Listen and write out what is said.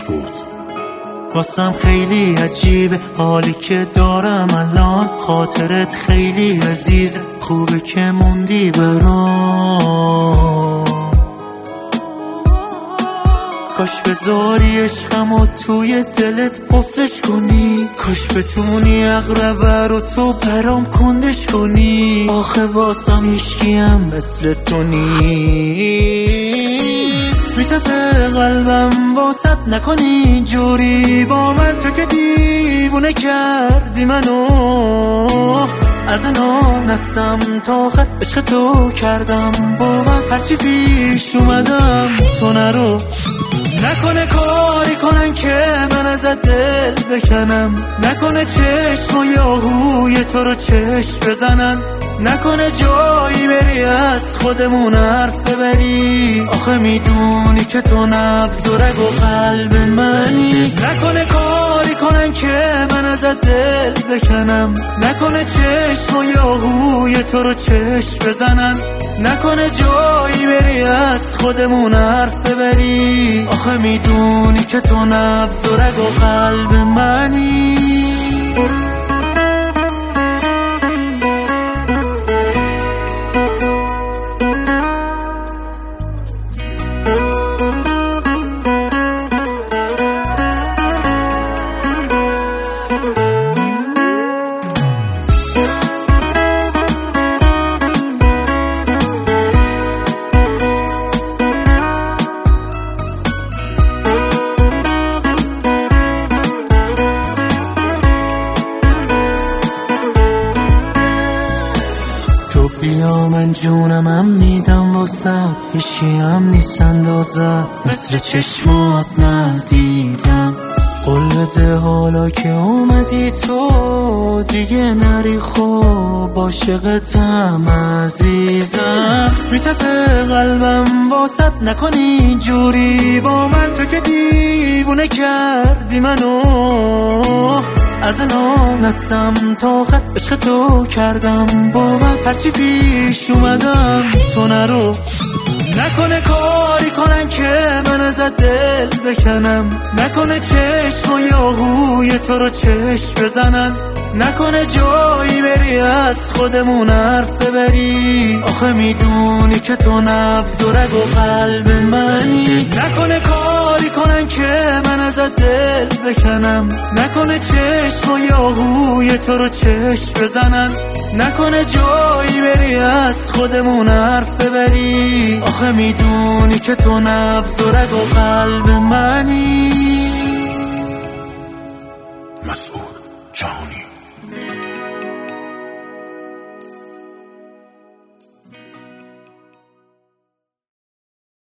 واسم خیلی عجیبه حالی که دارم الان، خاطرت خیلی عزیزه، خوبه که موندی برام. کاش بذاری عشقمو توی دلت قفلش کنی، کاش بتونی اقربه رو تو برام کندش کنی. آخه واسم هیچکیم مثل تو نیست، میتپه قلبم واسط نکنی جوری با من، تو که دیوونه کردی منو. از انان هستم تا خط عشق تو کردم باور، هرچی پیش اومدم تو نرو. نکنه کاری کنن که من ازت دل بکنم، نکنه چشم و یاهوی تو رو چشم بزنن، نکنه جایی بری از خودمون حرف ببری. آخه میدونی که تو نبض و رگ و قلب منی. نکنه کاری کنن که من ازت دل بکنم، نکنه چشم و یاهوی تو رو چشم بزنن، نکنه جایی بری از خودمون حرف ببری. آخه میدونی که تو نبض و رگ و قلب منی. بیا من جونمم میدم واسط، هیچی هم نیست اندازت، مثل چشمات ندیدم. قول بده حالا که اومدی تو دیگه نری، خوب عاشقتم عزیزم. میتپه قلبم واسط نکنی جوری با من، تو که دیوونه کردی منو. از انان هستم تا خط عشق تو کردم باور، هرچی پیش اومدم تو نرو. نکنه کاری کنن که من ازت دل بکنم، نکنه چشم و یاهوی تو رو چشم بزنن، نکنه جایی بری از خودمون حرف ببری. آخه میدونی که تو نبض و رگ و قلب منی. نکنه کاری کنن که من ازت دل بکنم، نکنه چشم و یاهوی تو رو چشم بزنن، نکنه جایی بری از خودمون حرف ببری. آخه میدونی که تو نبض و رگ و قلب منی. مسعود جهانی.